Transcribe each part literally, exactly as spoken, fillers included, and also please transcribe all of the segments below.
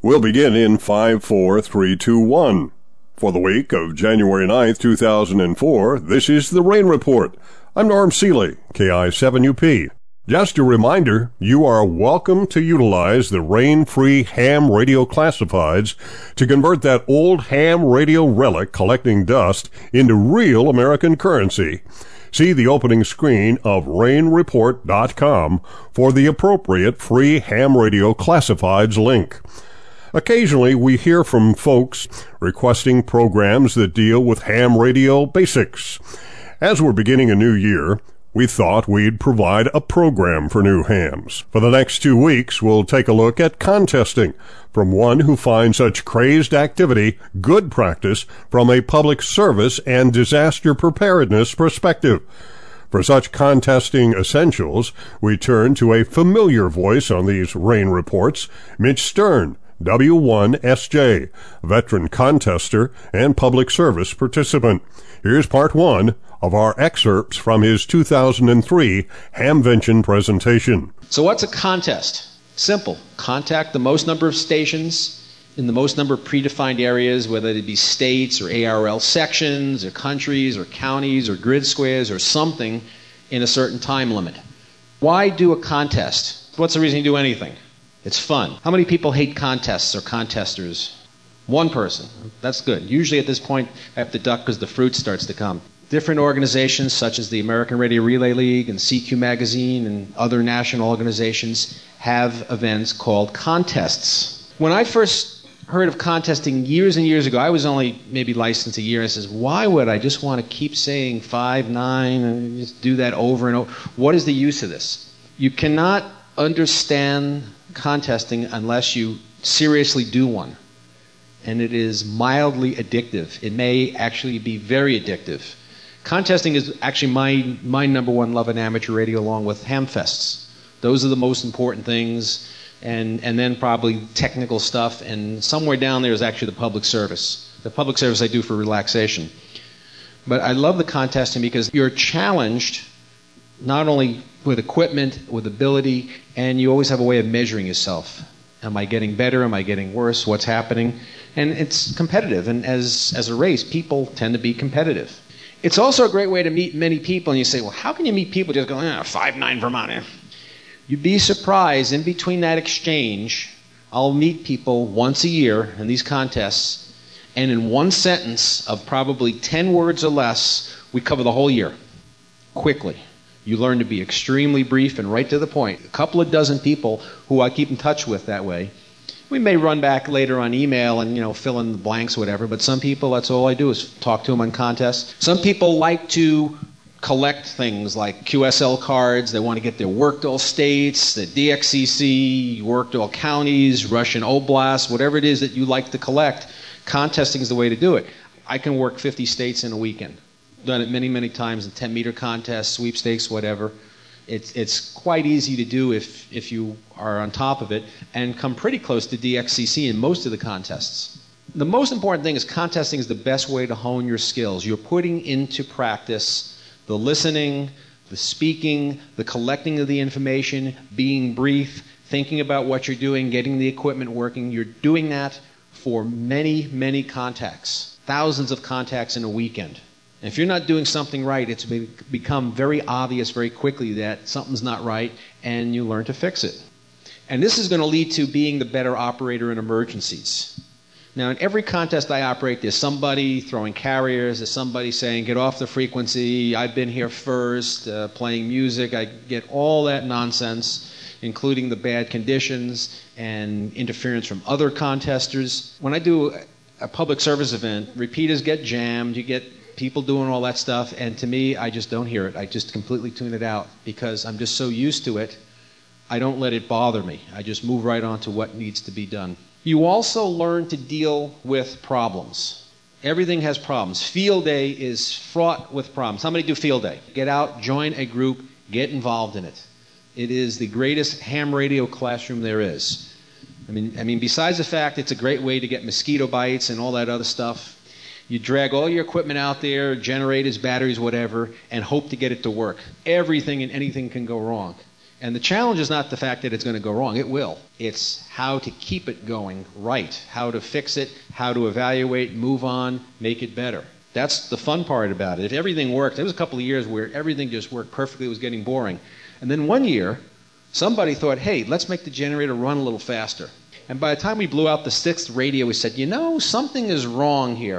We'll begin in five, four, three, two, one. For the week of January ninth, two thousand four, this is the Rain Report. I'm Norm Seeley, K I seven U P. Just a reminder, you are welcome to utilize the rain-free ham radio classifieds to convert that old ham radio relic collecting dust into real American currency. See the opening screen of rain report dot com for the appropriate free ham radio classifieds link. Occasionally, we hear from folks requesting programs that deal with ham radio basics. As we're beginning a new year, we thought we'd provide a program for new hams. For the next two weeks, we'll take a look at contesting from one who finds such crazed activity good practice from a public service and disaster preparedness perspective. For such contesting essentials, we turn to a familiar voice on these rain reports, Mitch Stern, W one S J, veteran contester and public service participant. Here's part one of our excerpts from his two thousand three Hamvention presentation. So what's a contest? Simple. Contact the most number of stations in the most number of predefined areas, whether it be states or A R L sections or countries or counties or grid squares or something in a certain time limit. Why do a contest? What's the reason you do anything? It's fun. How many people hate contests or contesters? One person. That's good. Usually at this point, I have to duck because the fruit starts to come. Different organizations such as the American Radio Relay League and C Q Magazine and other national organizations have events called contests. When I first heard of contesting years and years ago, I was only maybe licensed a year. I says, why would I just want to keep saying five, nine, and just do that over and over? What is the use of this? You cannot understand contesting unless you seriously do one. And it is mildly addictive. It may actually be very addictive. Contesting is actually my my number one love in amateur radio, along with hamfests. Those are the most important things, and and then probably technical stuff, and somewhere down there is actually the public service. The public service I do for relaxation. But I love the contesting because you're challenged not only with equipment, with ability, and you always have a way of measuring yourself. Am I getting better? Am I getting worse? What's happening? And it's competitive, and as as a race, people tend to be competitive. It's also a great way to meet many people, and you say, well, how can you meet people just going, ah, five nine Vermont? You'd be surprised, in between that exchange, I'll meet people once a year in these contests, and in one sentence of probably ten words or less, we cover the whole year, quickly. You learn to be extremely brief and right to the point. A couple of dozen people who I keep in touch with that way. We may run back later on email and, you know, fill in the blanks or whatever, but some people, that's all I do is talk to them on contests. Some people like to collect things like Q S L cards. They want to get their worked all states, the D X C C, worked all counties, Russian oblasts, whatever it is that you like to collect. Contesting is the way to do it. I can work fifty states in a weekend. Done it many, many times in ten-meter contests, sweepstakes, whatever. It's it's quite easy to do if if you are on top of it and come pretty close to D X C C in most of the contests. The most important thing is contesting is the best way to hone your skills. You're putting into practice the listening, the speaking, the collecting of the information, being brief, thinking about what you're doing, getting the equipment working. You're doing that for many, many contacts, thousands of contacts in a weekend. And if you're not doing something right, it's become very obvious very quickly that something's not right, and you learn to fix it. And this is going to lead to being the better operator in emergencies. Now, in every contest I operate, there's somebody throwing carriers, there's somebody saying, get off the frequency, I've been here first, uh, playing music. I get all that nonsense, including the bad conditions and interference from other contesters. When I do a public service event, repeaters get jammed, you get people doing all that stuff, and to me, I just don't hear it. I just completely tune it out because I'm just so used to it. I don't let it bother me. I just move right on to what needs to be done. You also learn to deal with problems. Everything has problems. Field day is fraught with problems. Somebody do field day. Get out, join a group, get involved in it. It is the greatest ham radio classroom there is. I mean, I mean, besides the fact it's a great way to get mosquito bites and all that other stuff, you drag all your equipment out there, generators, batteries, whatever, and hope to get it to work. Everything and anything can go wrong. And the challenge is not the fact that it's going to go wrong. It will. It's how to keep it going right, how to fix it, how to evaluate, move on, make it better. That's the fun part about it. If everything worked, there was a couple of years where everything just worked perfectly. It was getting boring. And then one year, somebody thought, hey, let's make the generator run a little faster. And by the time we blew out the sixth radio, we said, you know, something is wrong here.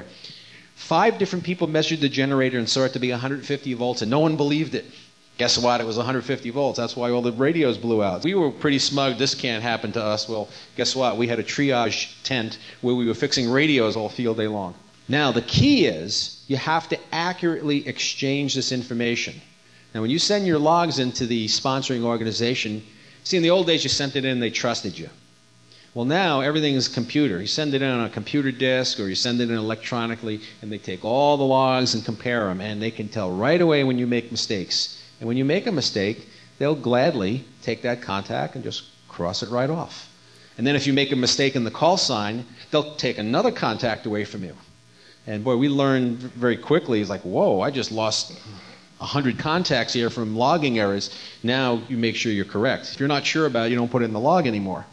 Five different people measured the generator and saw it to be one hundred fifty volts, and no one believed it. Guess what? It was one hundred fifty volts. That's why all the radios blew out. We were pretty smug. This can't happen to us. Well, guess what? We had a triage tent where we were fixing radios all field day long. Now, the key is you have to accurately exchange this information. Now, when you send your logs into the sponsoring organization, see, in the old days, you sent it in, they trusted you. Well, now, everything is computer. You send it in on a computer disk, or you send it in electronically, and they take all the logs and compare them, and they can tell right away when you make mistakes. And when you make a mistake, they'll gladly take that contact and just cross it right off. And then if you make a mistake in the call sign, they'll take another contact away from you. And boy, we learned very quickly, it's like, whoa, I just lost one hundred contacts here from logging errors. Now you make sure you're correct. If you're not sure about it, you don't put it in the log anymore.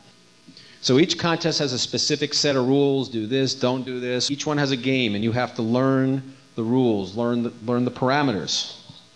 So each contest has a specific set of rules. Do this, don't do this. Each one has a game, and you have to learn the rules, learn the, learn the parameters.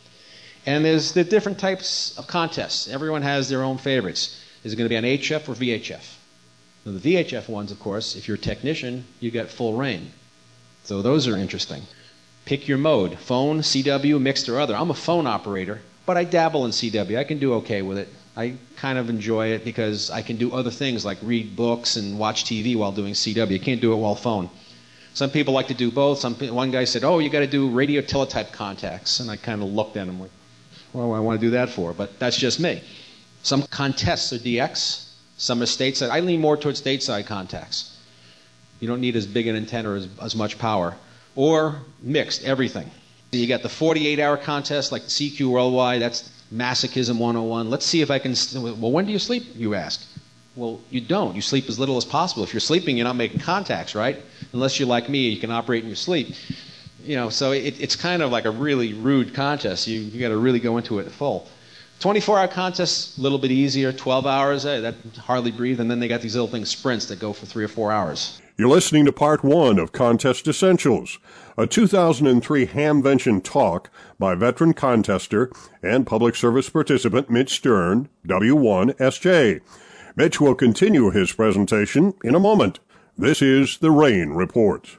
And there's the different types of contests. Everyone has their own favorites. Is it going to be on H F or V H F? Now, the V H F ones, of course, if you're a technician, you get full reign. So those are interesting. Pick your mode, phone, C W, mixed or other. I'm a phone operator, but I dabble in C W. I can do okay with it. I kind of enjoy it because I can do other things like read books and watch T V while doing C W. You can't do it while phone. Some people like to do both. Some One guy said, oh, you got to do radio teletype contacts. And I kind of looked at him like, what do I want to do that for? But that's just me. Some contests are D X. Some are stateside. I lean more towards stateside contacts. You don't need as big an antenna or as, as much power. Or mixed, everything. You got the forty-eight hour contest like the C Q Worldwide. That's masochism one oh one. Let's see if I can... St- well, when do you sleep, you ask? Well, you don't. You sleep as little as possible. If you're sleeping, you're not making contacts, right? Unless you're like me, you can operate in your sleep. You know, so it, it's kind of like a really rude contest. You you got to really go into it full. twenty-four hour contests, a little bit easier. twelve hours, eh, that hardly breathe. And then they got these little things, sprints, that go for three or four hours. You're listening to Part one of Contest Essentials, a two thousand three Hamvention talk by veteran contester and public service participant Mitch Stern, W one S J. Mitch will continue his presentation in a moment. This is the Rain Report.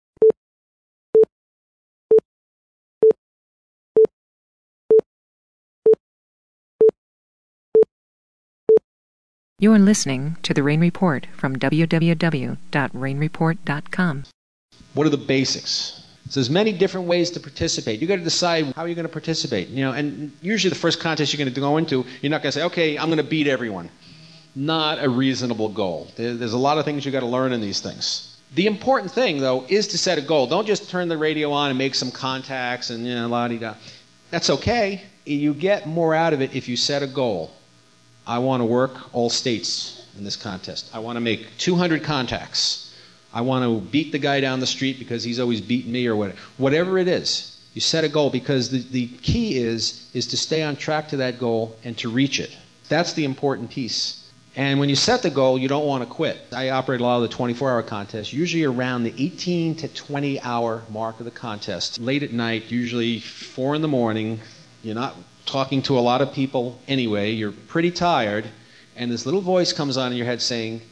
You're listening to the Rain Report from w w w dot rain report dot com. What are the basics? So there's many different ways to participate. You've got to decide how you're going to participate. You know, and usually the first contest you're going to go into, you're not going to say, okay, I'm going to beat everyone. Not a reasonable goal. There's a lot of things you've got to learn in these things. The important thing, though, is to set a goal. Don't just turn the radio on and make some contacts and, you know, la-di-da. That's okay. You get more out of it if you set a goal. I want to work all states in this contest. I want to make two hundred contacts. I want to beat the guy down the street because he's always beaten me or whatever. Whatever it is, you set a goal because the, the key is, is to stay on track to that goal and to reach it. That's the important piece. And when you set the goal, you don't want to quit. I operate a lot of the twenty-four hour contests, usually around the eighteen to twenty hour mark of the contest. Late at night, usually four in the morning. You're not talking to a lot of people anyway. You're pretty tired. And this little voice comes on in your head saying,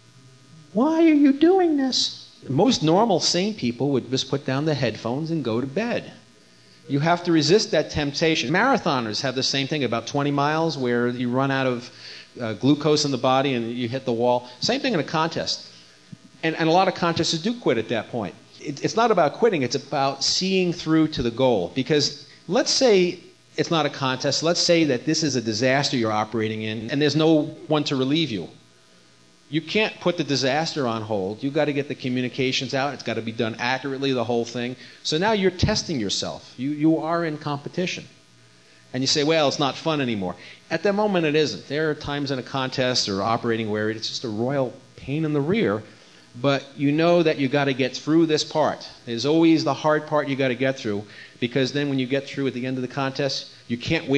why are you doing this? Most normal, sane people would just put down the headphones and go to bed. You have to resist that temptation. Marathoners have the same thing about twenty miles where you run out of uh, glucose in the body and you hit the wall. Same thing in a contest. And, and a lot of contesters do quit at that point. It, it's not about quitting. It's about seeing through to the goal. Because let's say it's not a contest. Let's say that this is a disaster you're operating in and there's no one to relieve you. You can't put the disaster on hold. You've got to get the communications out. It's got to be done accurately, the whole thing. So now you're testing yourself. You, you are in competition. And you say, well, it's not fun anymore. At that moment, it isn't. There are times in a contest or operating where it's just a royal pain in the rear. But you know that you've got to get through this part. There's always the hard part you got to get through, because then when you get through at the end of the contest, you can't wait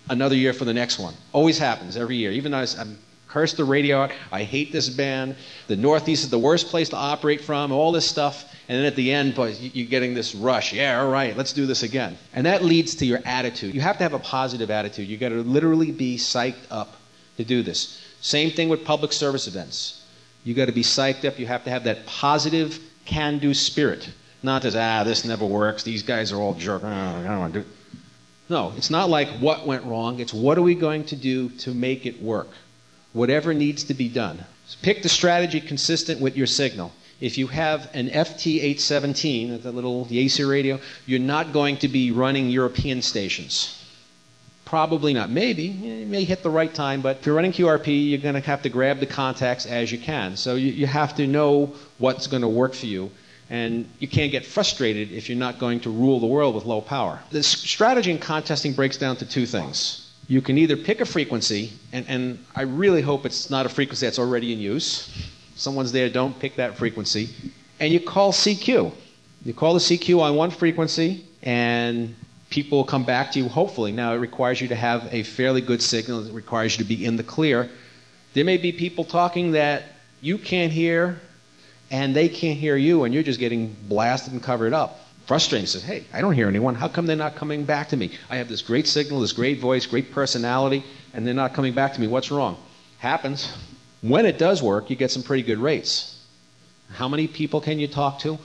another year for the next one. Always happens every year. Even though I, I'm cursed the radio out, I hate this band, the Northeast is the worst place to operate from, all this stuff. And then at the end, boy, you're getting this rush. Yeah, all right, let's do this again. And that leads to your attitude. You have to have a positive attitude. You've got to literally be psyched up to do this. Same thing with public service events. You've got to be psyched up. You have to have that positive can-do spirit. Not as, ah, this never works. These guys are all jerks. I don't want to do it. No, it's not like what went wrong. It's what are we going to do to make it work? Whatever needs to be done. So pick the strategy consistent with your signal. If you have an F T eight seventeen, the little Yaesu radio, you're not going to be running European stations. Probably not. Maybe. You may hit the right time, but if you're running Q R P, you're going to have to grab the contacts as you can. So you, you have to know what's going to work for you. And you can't get frustrated if you're not going to rule the world with low power. The strategy in contesting breaks down to two things. You can either pick a frequency, and, and I really hope it's not a frequency that's already in use. Someone's there, don't pick that frequency. And you call C Q. You call the C Q on one frequency, and people will come back to you, hopefully. Now, it requires you to have a fairly good signal. It requires you to be in the clear. There may be people talking that you can't hear, and they can't hear you, and you're just getting blasted and covered up. Frustrating. Says, hey, I don't hear anyone. How come they're not coming back to me? I have this great signal, this great voice, great personality, and they're not coming back to me. What's wrong? Happens. When it does work, you get some pretty good rates. How many people can you talk to?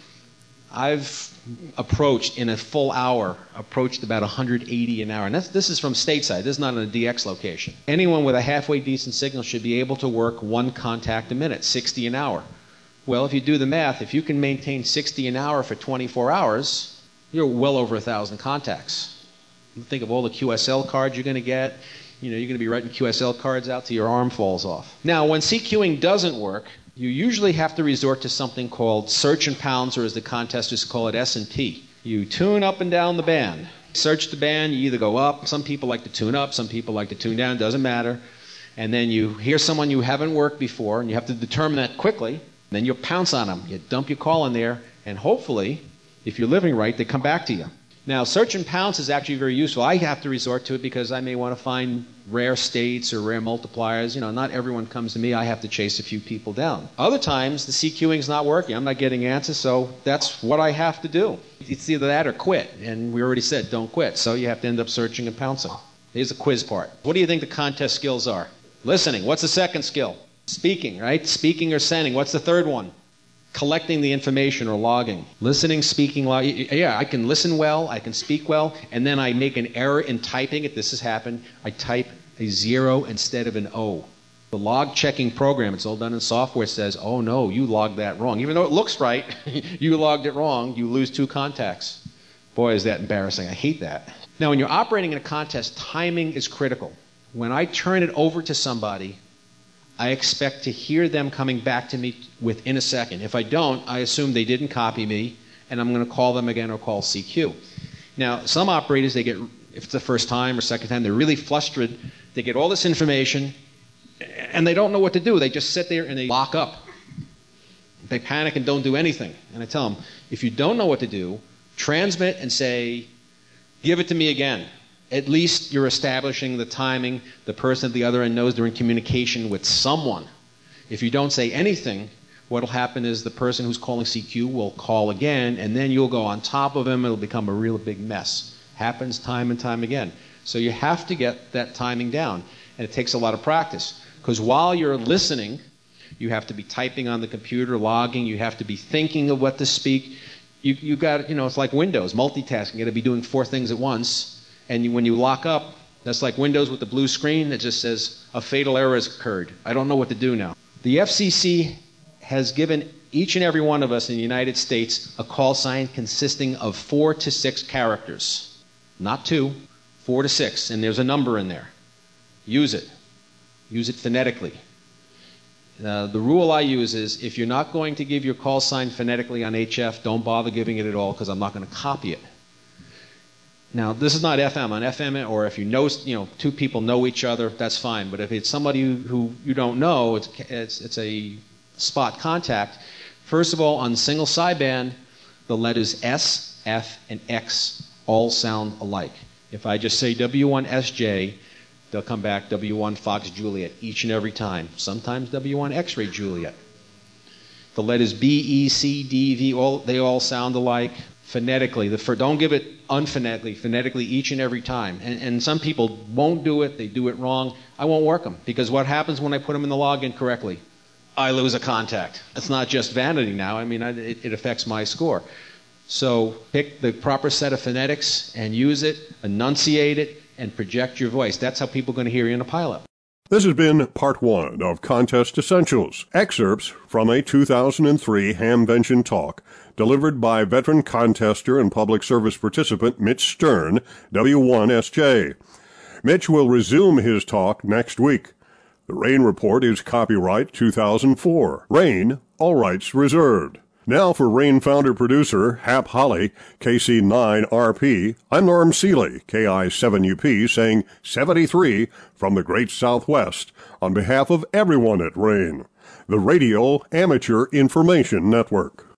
I've approached, in a full hour, approached about one hundred eighty an hour. And that's, this is from stateside. This is not in a D X location. Anyone with a halfway decent signal should be able to work one contact a minute, sixty an hour. Well, if you do the math, if you can maintain sixty an hour for twenty-four hours, you're well over one thousand contacts. Think of all the Q S L cards you're going to get. You know, you're going to be writing Q S L cards out till your arm falls off. Now, when CQing doesn't work, you usually have to resort to something called search and pounds, or as the contesters call it, S and P. You tune up and down the band. Search the band, you either go up. Some people like to tune up, some people like to tune down, doesn't matter. And then you hear someone you haven't worked before, and you have to determine that quickly. Then you pounce on them. You dump your call in there, and hopefully, if you're living right, they come back to you. Now, search and pounce is actually very useful. I have to resort to it because I may want to find rare states or rare multipliers. You know, not everyone comes to me. I have to chase a few people down. Other times, the CQing is not working. I'm not getting answers, so that's what I have to do. It's either that or quit, and we already said don't quit, so you have to end up searching and pouncing. Here's the quiz part. What do you think the contest skills are? Listening. What's the second skill? Speaking, right? Speaking or sending. What's the third one? Collecting the information or logging. Listening, speaking, log. Yeah, I can listen well, I can speak well, and then I make an error in typing it. This has happened. I type a zero instead of an O. The log checking program, it's all done in software, says, oh no, you logged that wrong. Even though it looks right, you logged it wrong, you lose two contacts. Boy, is that embarrassing. I hate that. Now, when you're operating in a contest, timing is critical. When I turn it over to somebody, I expect to hear them coming back to me within a second. If I don't, I assume they didn't copy me, and I'm going to call them again or call C Q. Now, some operators, they get, if it's the first time or second time, they're really flustered. They get all this information, and they don't know what to do. They just sit there and they lock up. They panic and don't do anything. And I tell them, if you don't know what to do, transmit and say, give it to me again. At least you're establishing the timing. The person at the other end knows they're in communication with someone. If you don't say anything, what will happen is the person who's calling C Q will call again, and then you'll go on top of him. It'll become a real big mess. Happens time and time again. So you have to get that timing down, and it takes a lot of practice. Because while you're listening, you have to be typing on the computer, logging. You have to be thinking of what to speak. You you got, you know, it's like Windows, multitasking. You got to be doing four things at once. And you, when you lock up, that's like Windows with the blue screen that just says, a fatal error has occurred. I don't know what to do now. The F C C has given each and every one of us in the United States a call sign consisting of four to six characters. Not two, four to six. And there's a number in there. Use it. Use it phonetically. Uh, the rule I use is, if you're not going to give your call sign phonetically on H F, don't bother giving it at all, because I'm not going to copy it. Now, this is not F M. On F M, or if you know, you know, two people know each other, that's fine. But if it's somebody who, who you don't know, it's, it's, it's a spot contact. First of all, on single sideband, the letters S, F, and X all sound alike. If I just say W one S J, They'll come back W one Fox Juliet each and every time. Sometimes W one X-ray Juliet. The letters B, E, C, D, V, all, they all sound alike phonetically. The, for, don't give it unphonetically, phonetically each and every time. And, and some people won't do it. They do it wrong. I won't work them, because what happens when I put them in the login correctly? I lose a contact. It's not just vanity now. I mean, I, it, it affects my score. So pick the proper set of phonetics and use it, enunciate it, and project your voice. That's how people are going to hear you in a pilot. This has been part one of Contest Essentials, excerpts from a two thousand three Hamvention talk delivered by veteran contester and public service participant Mitch Stern, W one S J. Mitch will resume his talk next week. The Rain Report is copyright two thousand four. Rain, all rights reserved. Now for Rain founder-producer Hap Holly, K C nine R P, I'm Norm Seeley, K I seven U P, saying seventy-three from the Great Southwest on behalf of everyone at Rain, the Radio Amateur Information Network.